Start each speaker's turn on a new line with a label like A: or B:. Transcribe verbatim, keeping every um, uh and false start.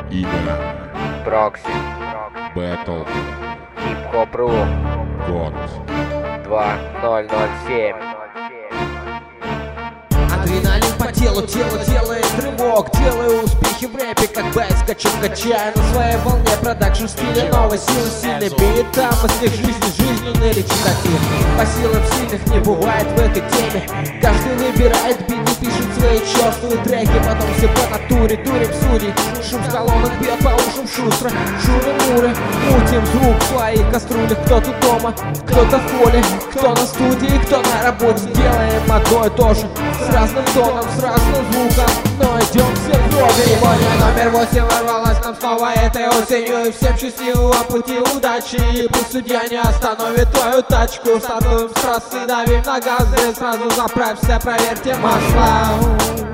A: Имя.
B: Прокси.
A: Бэтл.
B: Хип-хоп.ру.
A: Год.
B: два ноль ноль семь.
C: Адреналин по телу, тело делает рывок. Делаю успехи в рэпе, как байт, скачу, качаю на своей волне. Продакшн в стиле новой силы, сильный бит. Там мысли жизни, жизненный речитатив. По силам сильных не бывает в этой теме. Каждый выбирает биты, пишет свои чёрствые треки. Потом все по натуре, дурим судей. Шум с колонок бьет по ушам шустро. Шуры-муры, мутим звук в своих кастрюлях. Кто тут дома, кто-то в поле, кто на студии, кто на работе. Делаем одно и то же, с разным тоном, с разным звуком, но идем все в крови. Сегодня номер восемь ворвалась нам снова этой осенью. И всем счастливого пути, удачи. И пусть судья не остановит твою тачку. Стартуем с трассы, давим на газ, и сразу заправься, проверьте масло.